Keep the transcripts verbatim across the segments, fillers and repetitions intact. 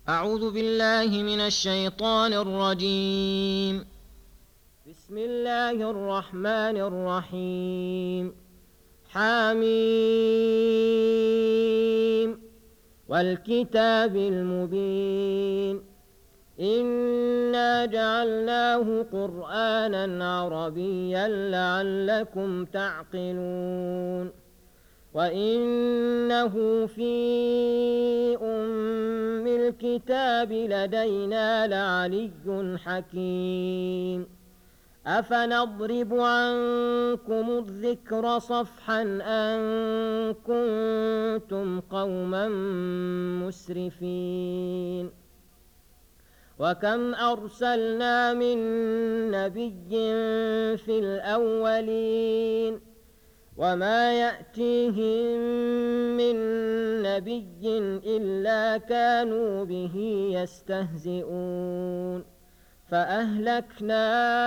أعوذ بالله من الشيطان الرجيم. بسم الله الرحمن الرحيم. حميم والكتاب المبين إنا جعلناه قرآنا عربيا لعلكم تعقلون وإنه في أم الكتاب لدينا لعلي حكيم أفنضرب عنكم الذكر صفحا أن كنتم قوما مسرفين وكم أرسلنا من نبي في الأولين وما يأتيهم من نبي إلا كانوا به يستهزئون فأهلكنا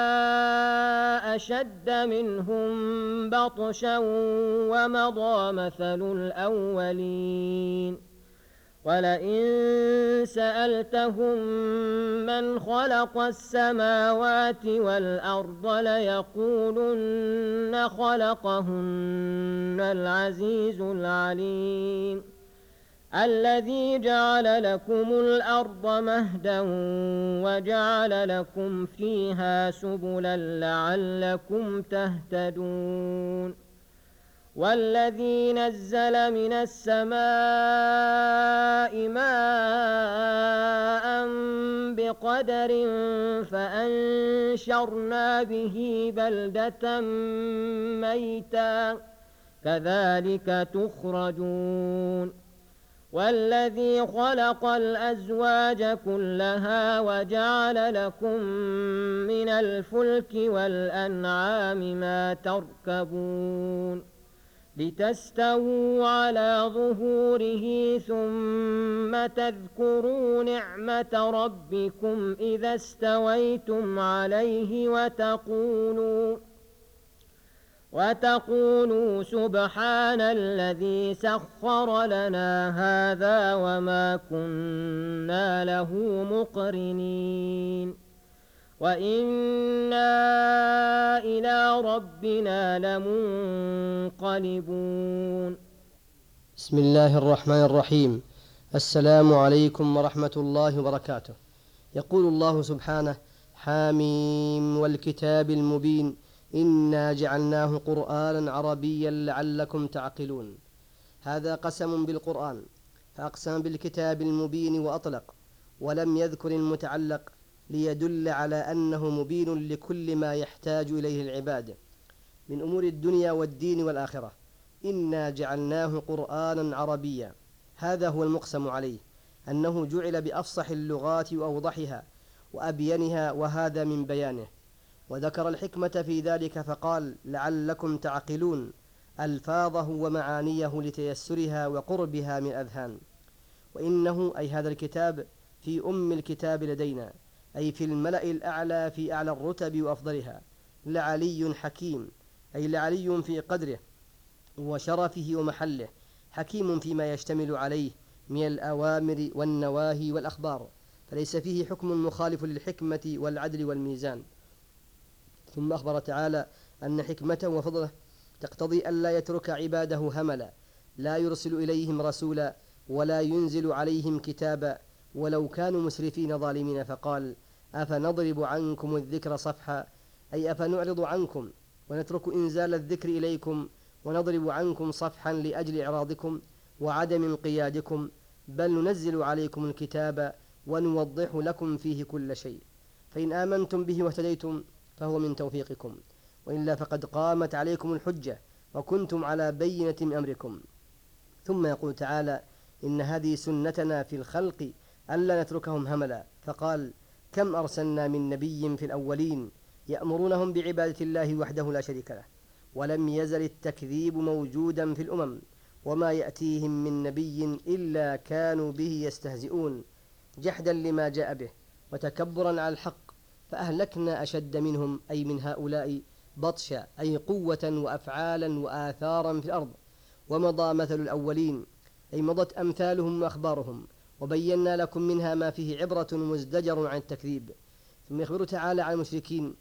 أشد منهم بطشا ومضى مثل الأولين ولئن سألتهم من خلق السماوات والأرض ليقولن خلقهن العزيز العليم الذي جعل لكم الأرض مهدا وجعل لكم فيها سبلا لعلكم تهتدون والذي نزل من السماء ماء بقدر فأنشرنا به بلدة ميتا كذلك تخرجون والذي خلق الأزواج كلها وجعل لكم من الفلك والأنعام ما تركبون لتستووا على ظهوره ثم تذكروا نعمة ربكم إذا استويتم عليه وتقولوا وتقولوا سبحان الذي سخر لنا هذا وما كنا له مقرنين وإنا إلى ربنا لمنقلبون. بسم الله الرحمن الرحيم. السلام عليكم ورحمة الله وبركاته. يقول الله سبحانه: حاميم والكتاب المبين إنا جعلناه قرآنا عربيا لعلكم تعقلون. هذا قسم بالقرآن، فأقسم بالكتاب المبين وأطلق ولم يذكر المتعلق ليدل على أنه مبين لكل ما يحتاج إليه العباد من أمور الدنيا والدين والآخرة. إنا جعلناه قرآنا عربيا، هذا هو المقسم عليه، أنه جعل بأفصح اللغات وأوضحها وأبينها، وهذا من بيانه. وذكر الحكمة في ذلك فقال: لعلكم تعقلون، ألفاظه ومعانيه لتيسرها وقربها من الأذهان. وإنه أي هذا الكتاب في أم الكتاب لدينا، أي في الملأ الأعلى في أعلى الرتب وأفضلها، لعلي حكيم، أي لعلي في قدره وشرفه ومحله، حكيم فيما يشتمل عليه من الأوامر والنواهي والأخبار، فليس فيه حكم مخالف للحكمة والعدل والميزان. ثم أخبر تعالى أن حكمته وفضله تقتضي ألا يترك عباده هملا، لا يرسل إليهم رسولا ولا ينزل عليهم كتابا ولو كانوا مسرفين ظالمين، فقال: أفنضرب عنكم الذكر صفحا، أي أفنعرض عنكم ونترك إنزال الذكر إليكم ونضرب عنكم صفحا لأجل إعراضكم وعدم انقيادكم، بل ننزل عليكم الكتاب ونوضح لكم فيه كل شيء، فإن آمنتم به واهتديتم فهو من توفيقكم، وإلا فقد قامت عليكم الحجة وكنتم على بينة من أمركم. ثم يقول تعالى: إن هذه سنتنا في الخلق ألا نتركهم هملا، فقال: كم أرسلنا من نبي في الأولين يأمرونهم بعبادة الله وحده لا شريك له، ولم يزل التكذيب موجودا في الأمم، وما يأتيهم من نبي إلا كانوا به يستهزئون، جحدا لما جاء به وتكبرا على الحق، فأهلكنا أشد منهم، أي من هؤلاء، بطشا، أي قوة وأفعالا وآثارا في الأرض. ومضى مثل الأولين، أي مضت أمثالهم وأخبارهم، وبينا لكم منها ما فيه عبرة مزدجر عن التكذيب. ثم يخبر تعالى عن المشركين: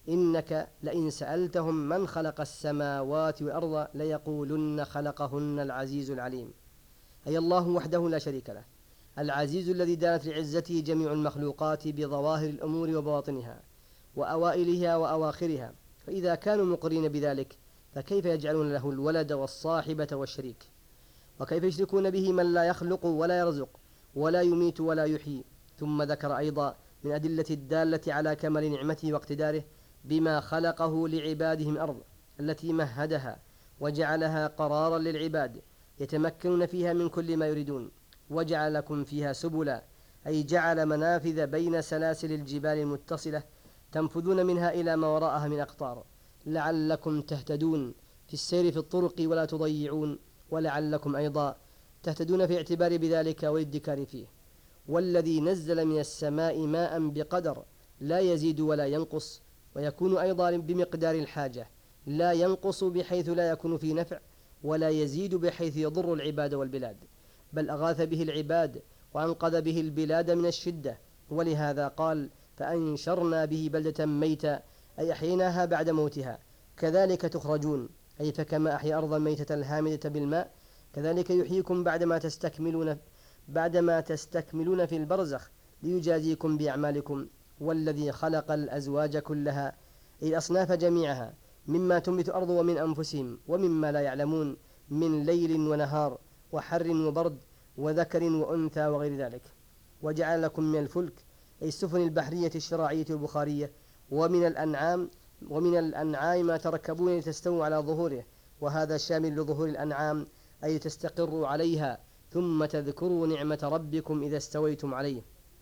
إنك لئن سألتهم من خلق السماوات والأرض ليقولن خلقهن العزيز العليم، أي الله وحده لا شريك له، العزيز الذي دانت لعزته جميع المخلوقات بظواهر الأمور وبواطنها وأوائلها وأواخرها. فإذا كانوا مقرين بذلك فكيف يجعلون له الولد والصاحبة والشريك؟ وكيف يشركون به من لا يخلق ولا يرزق ولا يميت ولا يحيي؟ ثم ذكر أيضا من أدلة الدالة على كمال نعمته واقتداره بما خلقه لعبادهم الأرض التي مهدها وجعلها قرارا للعباد يتمكنون فيها من كل ما يريدون، وجعل لكم فيها سبلا، أي جعل منافذ بين سلاسل الجبال المتصلة تنفذون منها إلى ما وراءها من أقطار، لعلكم تهتدون في السير في الطرق ولا تضيعون، ولعلكم أيضا تهتدون في اعتبار بذلك والادكار فيه. والذي نزل من السماء ماء بقدر لا يزيد ولا ينقص، ويكون أيضا بمقدار الحاجة، لا ينقص بحيث لا يكون في نفع، ولا يزيد بحيث يضر العباد والبلاد، بل أغاث به العباد وأنقذ به البلاد من الشدة. ولهذا قال: فأنشرنا به بلدة ميتا، أي أحييناها بعد موتها، كذلك تخرجون، أي فكما أحيا أرضا ميتة الهامدة بالماء كذلك يحييكم بعدما تستكملون بعدما تستكملون في البرزخ ليجازيكم بأعمالكم. والذي خلق الأزواج كلها، أي الأصناف جميعها، مما تنبت الأرض ومن أنفسهم ومما لا يعلمون، من ليل ونهار وحر وبرد وذكر وأنثى وغير ذلك. وجعل لكم من الفلك، أي السفن البحرية الشراعية والبخارية، ومن الأنعام ومن الأنعام ما تركبون لتستووا على ظهوره، وهذا شامل لظهور الأنعام، أي تستقروا عليها ثم تذكروا نعمة ربكم إذا استويتم عليه،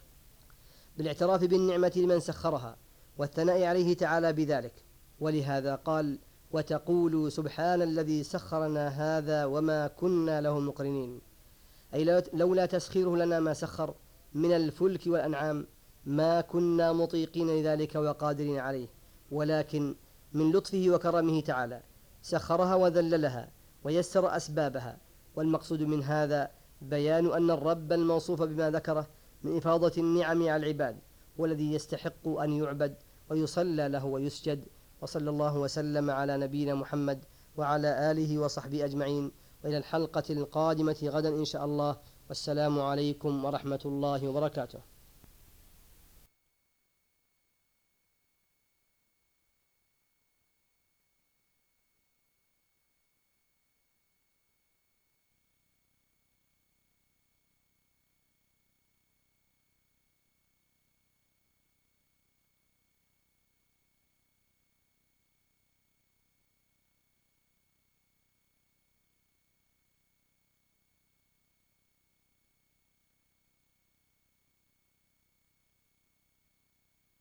بالاعتراف بالنعمة لمن سخرها والثناء عليه تعالى بذلك. ولهذا قال: وتقولوا سبحان الذي سخر لنا هذا وما كنا له مقرنين، أي لولا تسخيره لنا ما سخر من الفلك والأنعام ما كنا مطيقين لذلك وقادرين عليه، ولكن من لطفه وكرمه تعالى سخرها وذللها ويسر أسبابها. والمقصود من هذا بيان أن الرب الموصوف بما ذكره من إفاضة النعم على العباد والذي يستحق أن يعبد ويصلى له ويسجد. وصلى الله وسلم على نبينا محمد وعلى آله وصحبه أجمعين، وإلى الحلقة القادمة غدا إن شاء الله، والسلام عليكم ورحمة الله وبركاته.